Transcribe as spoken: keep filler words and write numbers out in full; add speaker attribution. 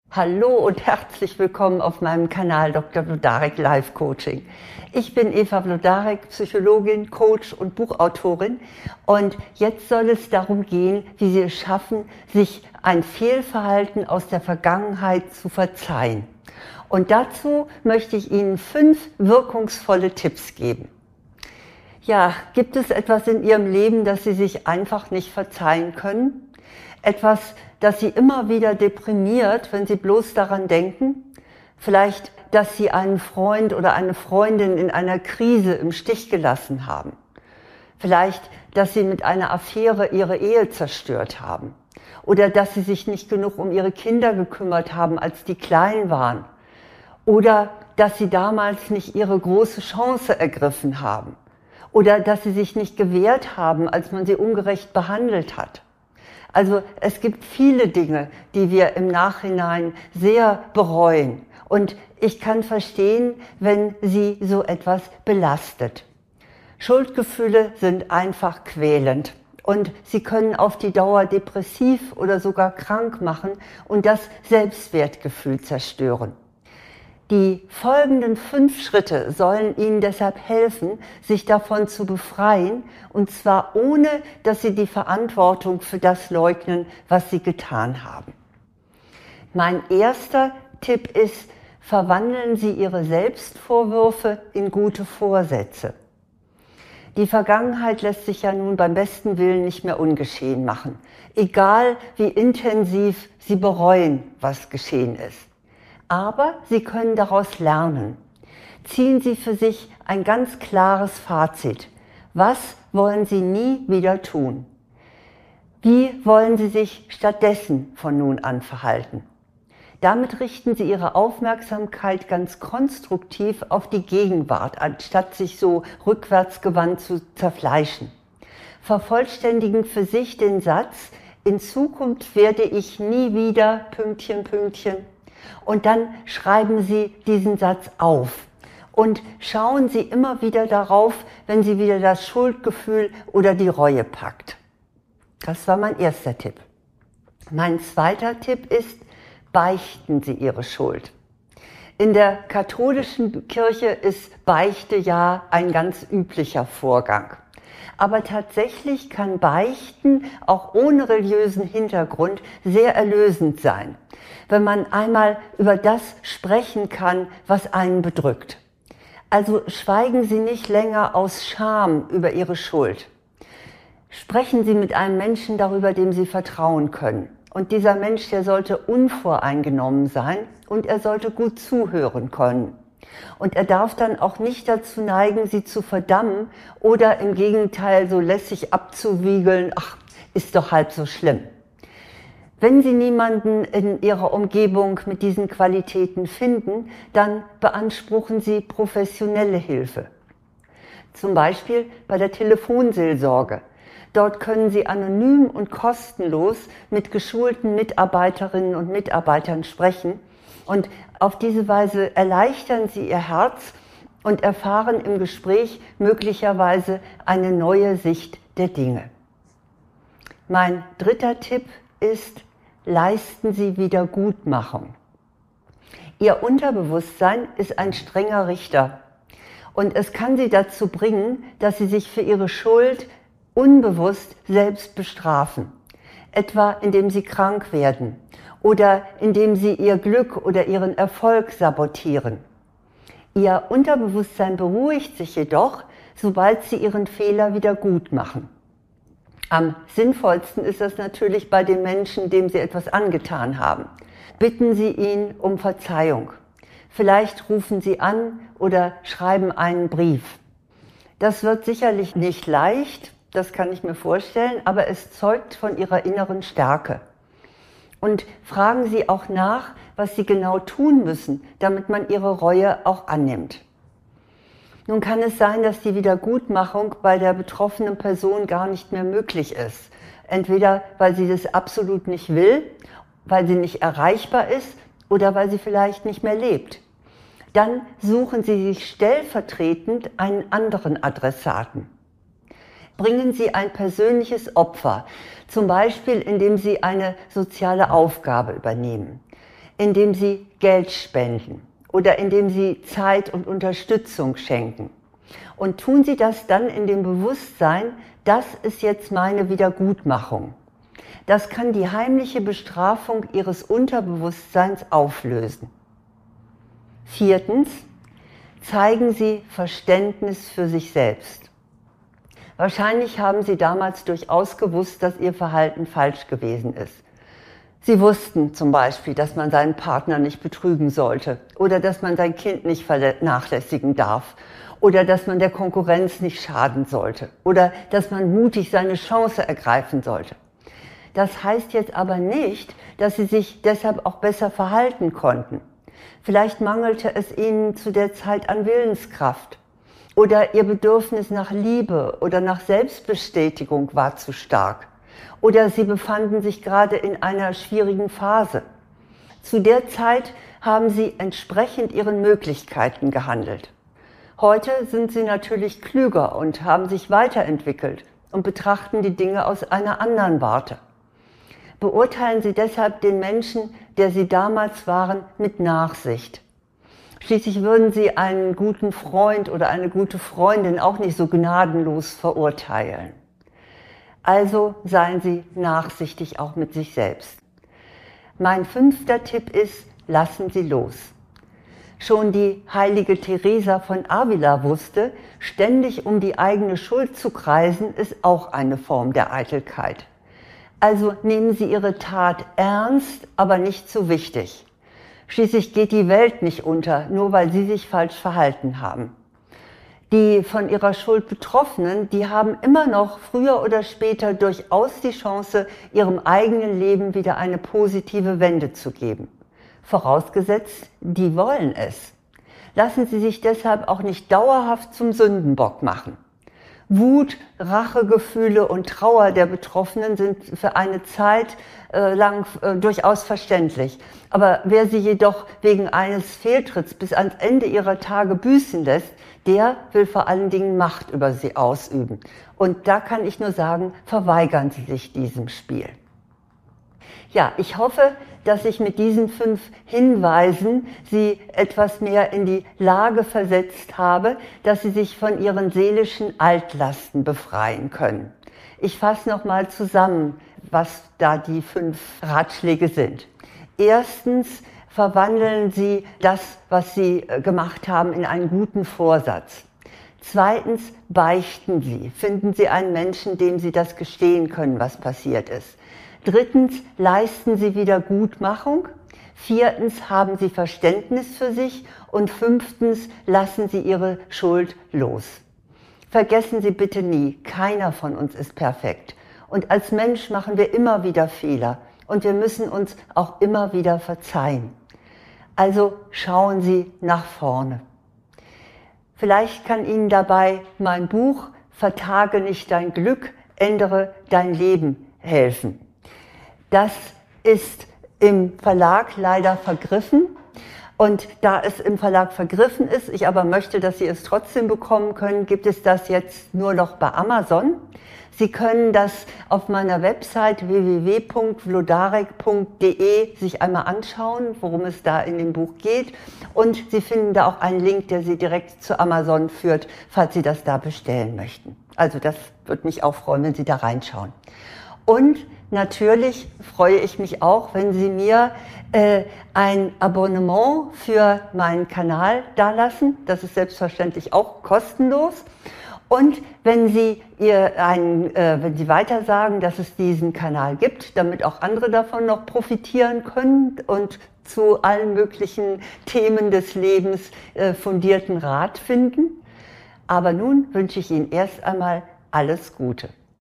Speaker 1: Hallo und herzlich willkommen auf meinem Kanal Doktor Wlodarek Life Coaching. Ich bin Eva Wlodarek, Psychologin, Coach und Buchautorin, und jetzt soll es darum gehen, wie Sie es schaffen, sich ein Fehlverhalten aus der Vergangenheit zu verzeihen. Und dazu möchte ich Ihnen fünf wirkungsvolle Tipps geben. Ja, gibt es etwas in Ihrem Leben, das Sie sich einfach nicht verzeihen können? Etwas, das Sie immer wieder deprimiert, wenn Sie bloß daran denken? Vielleicht, dass Sie einen Freund oder eine Freundin in einer Krise im Stich gelassen haben. Vielleicht, dass Sie mit einer Affäre Ihre Ehe zerstört haben. Oder dass Sie sich nicht genug um Ihre Kinder gekümmert haben, als die klein waren. Oder dass Sie damals nicht Ihre große Chance ergriffen haben. Oder dass Sie sich nicht gewehrt haben, als man Sie ungerecht behandelt hat. Also es gibt viele Dinge, die wir im Nachhinein sehr bereuen. Und ich kann verstehen, wenn Sie so etwas belastet. Schuldgefühle sind einfach quälend. Und sie können auf die Dauer depressiv oder sogar krank machen und das Selbstwertgefühl zerstören. Die folgenden fünf Schritte sollen Ihnen deshalb helfen, sich davon zu befreien, und zwar ohne, dass Sie die Verantwortung für das leugnen, was Sie getan haben. Mein erster Tipp ist, verwandeln Sie Ihre Selbstvorwürfe in gute Vorsätze. Die Vergangenheit lässt sich ja nun beim besten Willen nicht mehr ungeschehen machen, egal wie intensiv Sie bereuen, was geschehen ist. Aber Sie können daraus lernen. Ziehen Sie für sich ein ganz klares Fazit. Was wollen Sie nie wieder tun? Wie wollen Sie sich stattdessen von nun an verhalten? Damit richten Sie Ihre Aufmerksamkeit ganz konstruktiv auf die Gegenwart, anstatt sich so rückwärtsgewandt zu zerfleischen. Vervollständigen für sich den Satz: In Zukunft werde ich nie wieder Pünktchen, Pünktchen. Und dann schreiben Sie diesen Satz auf und schauen Sie immer wieder darauf, wenn Sie wieder das Schuldgefühl oder die Reue packt. Das war mein erster Tipp. Mein zweiter Tipp ist, beichten Sie Ihre Schuld. In der katholischen Kirche ist Beichte ja ein ganz üblicher Vorgang. Aber tatsächlich kann Beichten auch ohne religiösen Hintergrund sehr erlösend sein, wenn man einmal über das sprechen kann, was einen bedrückt. Also schweigen Sie nicht länger aus Scham über Ihre Schuld. Sprechen Sie mit einem Menschen darüber, dem Sie vertrauen können. Und dieser Mensch, der sollte unvoreingenommen sein und er sollte gut zuhören können. Und er darf dann auch nicht dazu neigen, Sie zu verdammen oder im Gegenteil so lässig abzuwiegeln: Ach, ist doch halb so schlimm. Wenn Sie niemanden in Ihrer Umgebung mit diesen Qualitäten finden, dann beanspruchen Sie professionelle Hilfe. Zum Beispiel bei der Telefonseelsorge. Dort können Sie anonym und kostenlos mit geschulten Mitarbeiterinnen und Mitarbeitern sprechen. Und auf diese Weise erleichtern Sie Ihr Herz und erfahren im Gespräch möglicherweise eine neue Sicht der Dinge. Mein dritter Tipp ist, leisten Sie Wiedergutmachung. Ihr Unterbewusstsein ist ein strenger Richter und es kann Sie dazu bringen, dass Sie sich für Ihre Schuld unbewusst selbst bestrafen, etwa indem Sie krank werden oder indem Sie Ihr Glück oder Ihren Erfolg sabotieren. Ihr Unterbewusstsein beruhigt sich jedoch, sobald Sie Ihren Fehler wieder gut machen. Am sinnvollsten ist das natürlich bei dem Menschen, dem Sie etwas angetan haben. Bitten Sie ihn um Verzeihung. Vielleicht rufen Sie an oder schreiben einen Brief. Das wird sicherlich nicht leicht, das kann ich mir vorstellen, aber es zeugt von Ihrer inneren Stärke. Und fragen Sie auch nach, was Sie genau tun müssen, damit man Ihre Reue auch annimmt. Nun kann es sein, dass die Wiedergutmachung bei der betroffenen Person gar nicht mehr möglich ist. Entweder weil sie das absolut nicht will, weil sie nicht erreichbar ist oder weil sie vielleicht nicht mehr lebt. Dann suchen Sie sich stellvertretend einen anderen Adressaten. Bringen Sie ein persönliches Opfer, zum Beispiel indem Sie eine soziale Aufgabe übernehmen. indem Sie Geld spenden oder indem Sie Zeit und Unterstützung schenken. Und tun Sie das dann in dem Bewusstsein, das ist jetzt meine Wiedergutmachung. Das kann die heimliche Bestrafung Ihres Unterbewusstseins auflösen. Viertens, zeigen Sie Verständnis für sich selbst. Wahrscheinlich haben Sie damals durchaus gewusst, dass Ihr Verhalten falsch gewesen ist. Sie wussten zum Beispiel, dass man seinen Partner nicht betrügen sollte oder dass man sein Kind nicht vernachlässigen darf oder dass man der Konkurrenz nicht schaden sollte oder dass man mutig seine Chance ergreifen sollte. Das heißt jetzt aber nicht, dass Sie sich deshalb auch besser verhalten konnten. Vielleicht mangelte es Ihnen zu der Zeit an Willenskraft oder Ihr Bedürfnis nach Liebe oder nach Selbstbestätigung war zu stark. Oder Sie befanden sich gerade in einer schwierigen Phase. Zu der Zeit haben Sie entsprechend Ihren Möglichkeiten gehandelt. Heute sind Sie natürlich klüger und haben sich weiterentwickelt und betrachten die Dinge aus einer anderen Warte. Beurteilen Sie deshalb den Menschen, der Sie damals waren, mit Nachsicht. Schließlich würden Sie einen guten Freund oder eine gute Freundin auch nicht so gnadenlos verurteilen. Also seien Sie nachsichtig auch mit sich selbst. Mein fünfter Tipp ist, lassen Sie los. Schon die heilige Teresa von Avila wusste, ständig um die eigene Schuld zu kreisen, ist auch eine Form der Eitelkeit. Also nehmen Sie Ihre Tat ernst, aber nicht zu wichtig. Schließlich geht die Welt nicht unter, nur weil Sie sich falsch verhalten haben. Die von ihrer Schuld Betroffenen, die haben immer noch früher oder später durchaus die Chance, ihrem eigenen Leben wieder eine positive Wende zu geben. Vorausgesetzt, die wollen es. Lassen Sie sich deshalb auch nicht dauerhaft zum Sündenbock machen. Wut, Rachegefühle und Trauer der Betroffenen sind für eine Zeit äh, lang äh, durchaus verständlich. Aber wer sie jedoch wegen eines Fehltritts bis ans Ende ihrer Tage büßen lässt, der will vor allen Dingen Macht über sie ausüben. Und da kann ich nur sagen, verweigern Sie sich diesem Spiel. Ja, ich hoffe, dass ich mit diesen fünf Hinweisen Sie etwas mehr in die Lage versetzt habe, dass Sie sich von Ihren seelischen Altlasten befreien können. Ich fasse nochmal zusammen, was da die fünf Ratschläge sind. Erstens, verwandeln Sie das, was Sie gemacht haben, in einen guten Vorsatz. Zweitens, beichten Sie. Finden Sie einen Menschen, dem Sie das gestehen können, was passiert ist. Drittens, leisten Sie Wiedergutmachung. Viertens, haben Sie Verständnis für sich. Und fünftens, lassen Sie Ihre Schuld los. Vergessen Sie bitte nie, keiner von uns ist perfekt. Und als Mensch machen wir immer wieder Fehler. Und wir müssen uns auch immer wieder verzeihen. Also schauen Sie nach vorne. Vielleicht kann Ihnen dabei mein Buch Vertage nicht dein Glück, ändere dein Leben helfen. Das ist im Verlag leider vergriffen. Und da es im Verlag vergriffen ist, ich aber möchte, dass Sie es trotzdem bekommen können, gibt es das jetzt nur noch bei Amazon. Sie können das auf meiner Website w w w punkt vlodarek punkt de sich einmal anschauen, worum es da in dem Buch geht. Und Sie finden da auch einen Link, der Sie direkt zu Amazon führt, falls Sie das da bestellen möchten. Also das würde mich auch freuen, wenn Sie da reinschauen. Und natürlich freue ich mich auch, wenn Sie mir äh, ein Abonnement für meinen Kanal dalassen. Das ist selbstverständlich auch kostenlos. Und wenn Sie, ihr einen, äh, wenn Sie weiter sagen, dass es diesen Kanal gibt, damit auch andere davon noch profitieren können und zu allen möglichen Themen des Lebens äh, fundierten Rat finden. Aber nun wünsche ich Ihnen erst einmal alles Gute.